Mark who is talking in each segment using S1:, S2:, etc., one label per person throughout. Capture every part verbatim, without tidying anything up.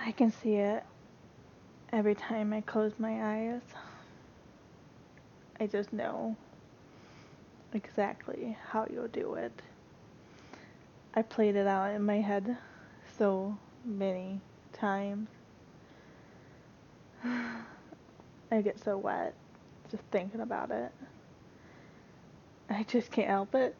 S1: I can see it every time I close my eyes. I just know exactly how you'll do it. I played it out in my head so many times. I get so wet just thinking about it. I just can't help it.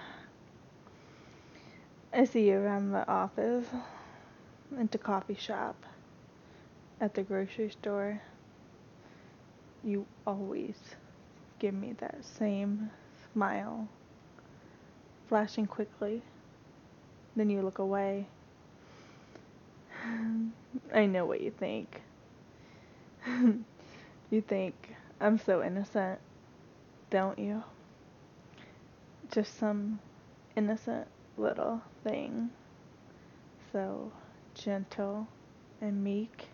S1: I see you around the office, at the coffee shop, at the grocery store. You always give me that same smile, flashing quickly. Then you look away. I know what you think. You think I'm so innocent, don't you? Just some innocent little thing. So gentle and meek.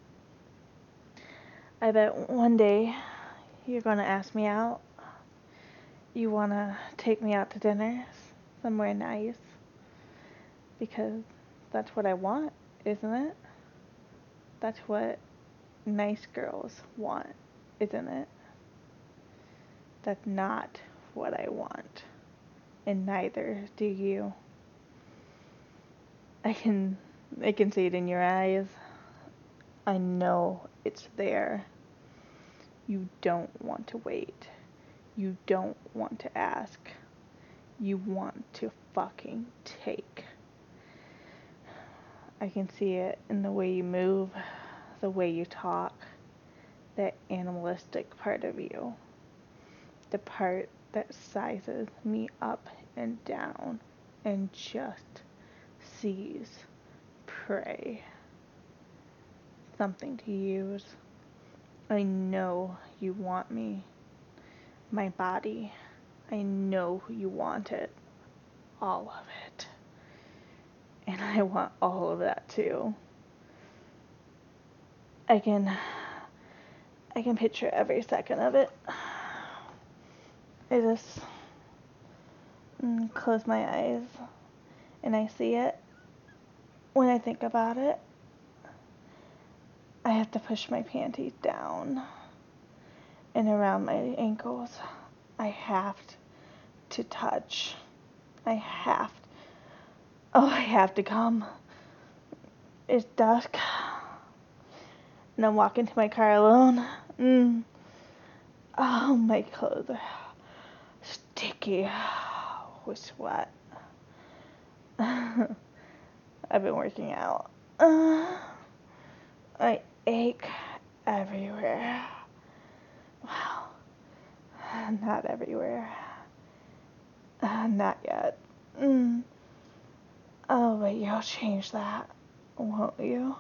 S1: I bet one day you're gonna ask me out. You wanna take me out to dinner somewhere nice. Because that's what I want, isn't it? That's what nice girls want, isn't it? That's not what I want. And neither do you. I can I can see it in your eyes. I know it's there. You don't want to wait. You don't want to ask. You want to fucking take. I can see it in the way you move, the way you talk, that animalistic part of you. The part that sizes me up and down and just sees prey. Something to use. I know you want me. My body. I know you want it. All of it. And I want all of that too. I can I can picture every second of it. I just mm, close my eyes and I see it. When I think about it, I have to push my panties down and around my ankles. I have to touch. I have to. Oh, I have to come. It's dusk. And I'm walking to my car alone. Mm. Oh, my clothes are sticky with sweat. I've been working out. Uh, I ache everywhere. Well, not everywhere. Uh, not yet. Mm. Oh, but you'll change that, won't you?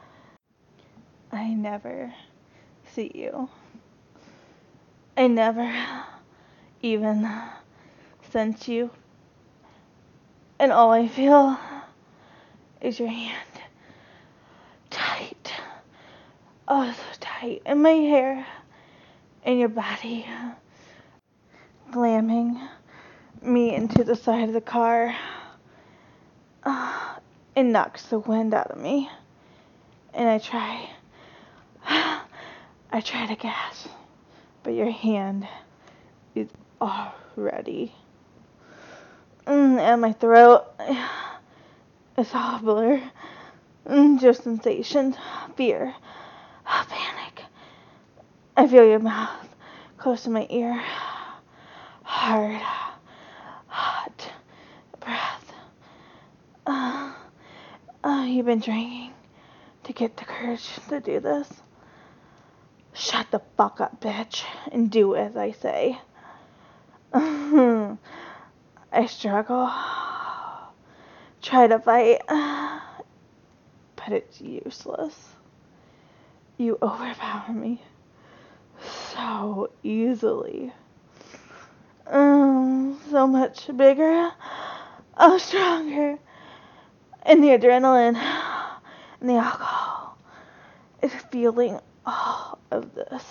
S1: I never see you. I never even sense you. And all I feel is your hand. Tight. Oh, so tight. And my hair. And your body. Slamming me into the side of the car. Uh, it knocks the wind out of me. And I try. I try to gasp. But your hand is already mm, at my throat. It's all blur. Mm, just sensations. Fear. Panic. I feel your mouth close to my ear. Hard. Hot. Breath. Uh, uh, you've been drinking to get the courage to do this. Shut the fuck up, bitch, and do as I say. I struggle. Try to fight. But it's useless. You overpower me so easily. Um, so much bigger. Oh, stronger. And the adrenaline and the alcohol is feeling all of this.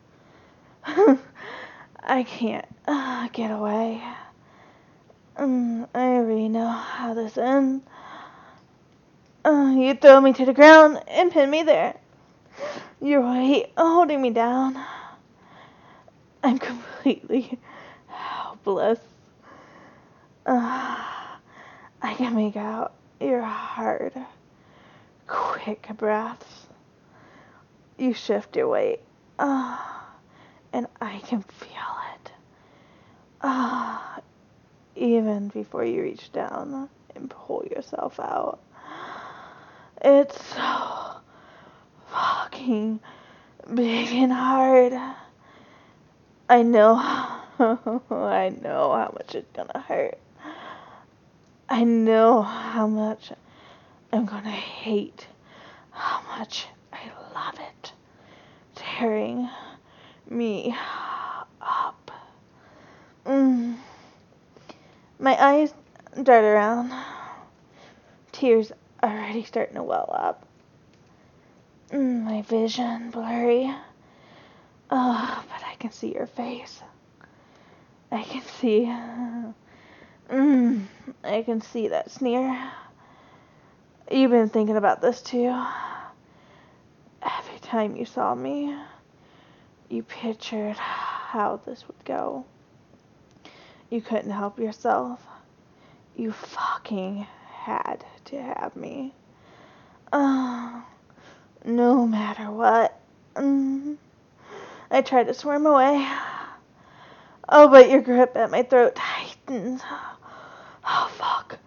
S1: I can't uh, get away. Um, I already know how this ends. Uh, you throw me to the ground and pin me there. Your weight holding me down. I'm completely helpless. Uh, I can make out your hard, quick breaths. You shift your weight, uh, and I can feel it. Uh, even before you reach down and pull yourself out. It's so fucking big and hard. I know, I know how much it's gonna hurt. I know how much I'm gonna hate, how much I love it, tearing me up. Mm. My eyes dart around, tears already starting to well up. Mm, my vision blurry. Oh, but I can see your face. I can see. Mm, I can see that sneer. You've been thinking about this too. Every time you saw me, you pictured how this would go. You couldn't help yourself. You fucking had to have me. Oh, no matter what. Mm. I tried to swarm away. Oh, but your grip at my throat tightens. Oh, fuck.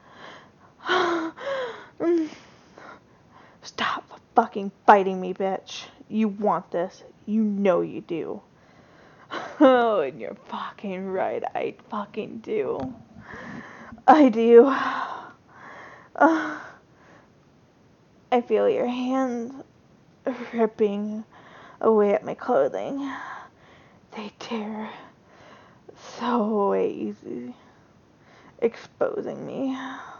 S1: Stop fucking fighting me, bitch. You want this. You know you do. Oh, and you're fucking right. I fucking do. I do. Uh, I feel your hands ripping away at my clothing. They tear so easy, exposing me.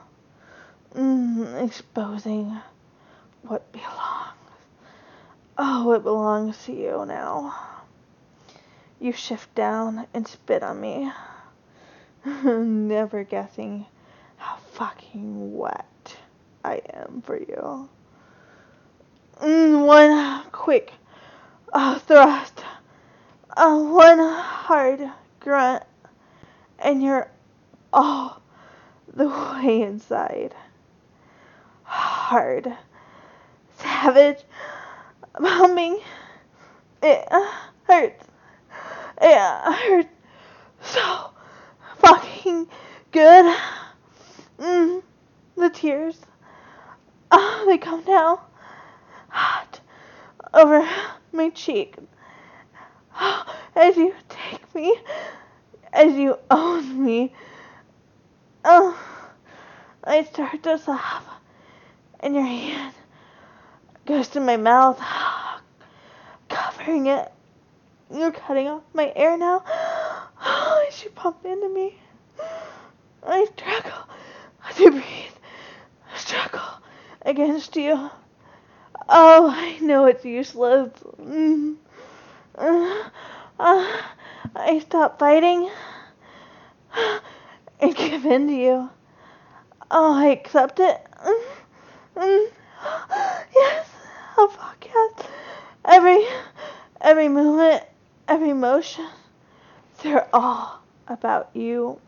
S1: Mm, exposing what belongs. Oh, it belongs to you now. You shift down and spit on me, never guessing how fucking wet I am for you. Mm, one quick uh, thrust, uh, one hard grunt, and you're all the way inside. Hard, savage, humming. It hurts. It hurts so fucking good. Mm, the tears, oh, they come down hot over my cheek. Oh, as you take me, as you own me. Oh, I start to sob, and your hand goes to my mouth, covering it. You're cutting off my air now. Oh, as you pump into me. I struggle to breathe. Struggle against you. Oh, I know it's useless. Mm. Uh, uh, I stop fighting and give in to you. Oh, I accept it. Mm. Mm. Yes. Oh, fuck yes. Every, every movement, every motion, they're all about you.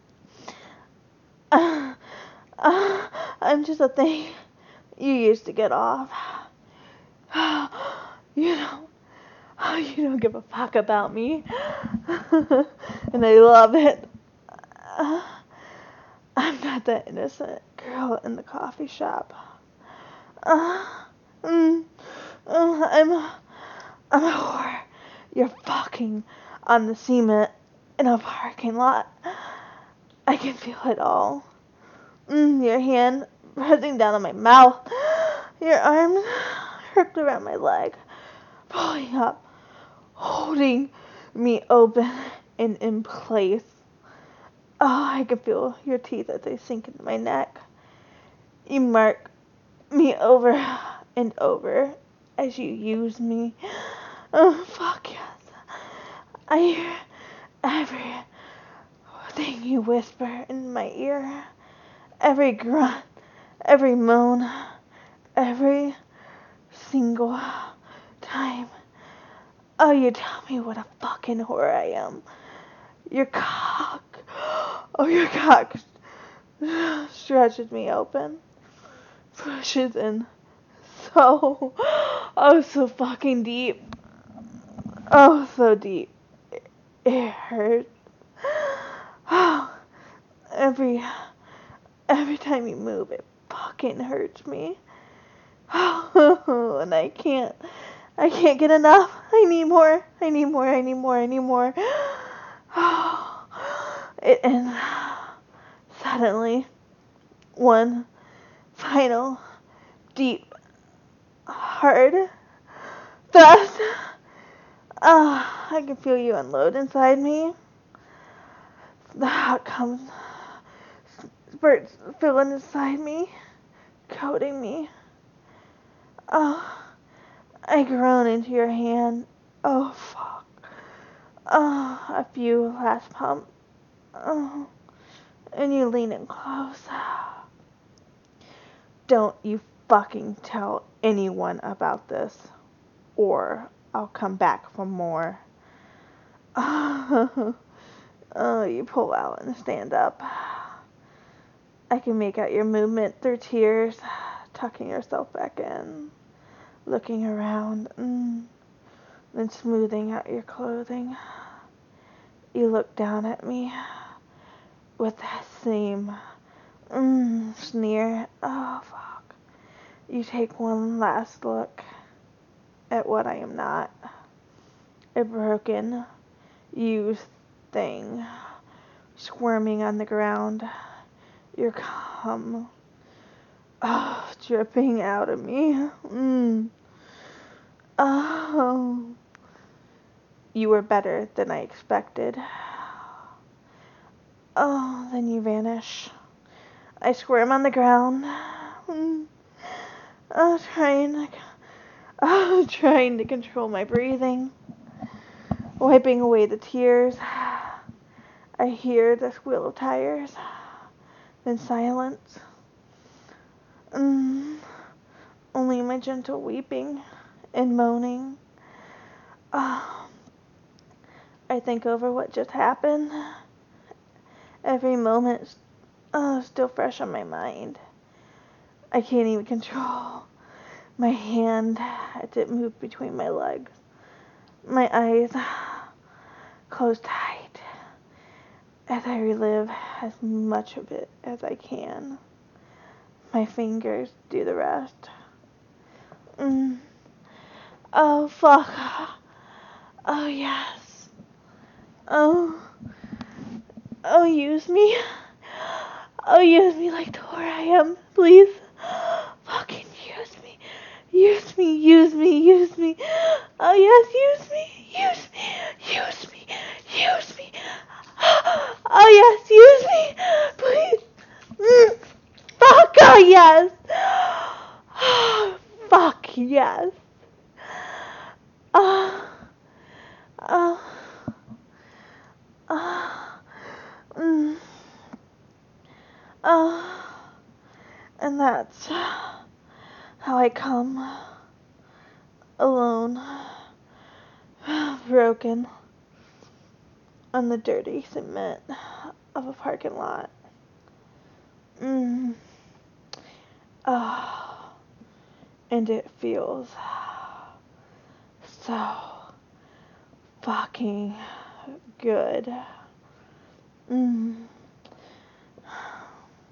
S1: Uh, uh, I'm just a thing you used to get off. You don't, you don't give a fuck about me. And I love it. Uh, I'm not that innocent girl in the coffee shop. Uh, mm, uh, I'm, I'm a whore. You're fucking on the cement in a parking lot. I can feel it all. Mm, your hand pressing down on my mouth. Your arms wrapped around my leg, pulling up, holding me open and in place. Oh, I can feel your teeth as they sink into my neck. You mark me over and over as you use me. Oh, fuck yes. I hear everything you whisper in my ear. Every grunt, every moan, every single time. Oh, you tell me what a fucking whore I am. Your cock. Oh, your cock stretches me open. Pushes in so, oh, so fucking deep. Oh, so deep. It, it hurts. Oh, every, every time you move, it fucking hurts me. Oh, and I can't, I can't get enough. I need more. I need more. I need more. I need more. Oh, it, and suddenly, one final, deep, hard thrust. Oh, I can feel you unload inside me. The hot comes, spurts filling inside me, coating me. Oh, I groan into your hand. Oh, fuck. Oh, a few last pump. Oh, and you lean in close. Don't you fucking tell anyone about this, or I'll come back for more. Oh, oh, you pull out and stand up. I can make out your movement through tears, tucking yourself back in, looking around, mm, then smoothing out your clothing. You look down at me with that same mm, sneer. Oh, fuck. You take one last look at what I am not. A broken, used thing, squirming on the ground. Your cum, oh, dripping out of me. Mm. Oh, you were better than I expected. Oh, then you vanish. I squirm on the ground. Mm. Oh, trying to, oh, trying to control my breathing, wiping away the tears. I hear the squeal of tires, then silence. Mm. Only my gentle weeping and moaning. Oh, I think over what just happened. Every moment oh, still fresh on my mind. I can't even control my hand as it moved between my legs. My eyes close tight as I relive as much of it as I can. My fingers do the rest. Mm. Oh, fuck. Oh, yes. Oh. Oh, use me. Oh, use me like the whore I am, please. Fucking use me. Use me, use me, use me. Oh, yes, use me. Use me, use me, use me. Oh, yes, use me. Please. Mm. Fuck, oh, yes. Fuck, yes. Oh. Oh. Oh. Mm. Oh. And that's how I come. Alone. Broken. On the dirty cement of a parking lot. Mm. Oh. And it feels so fucking good. Mm.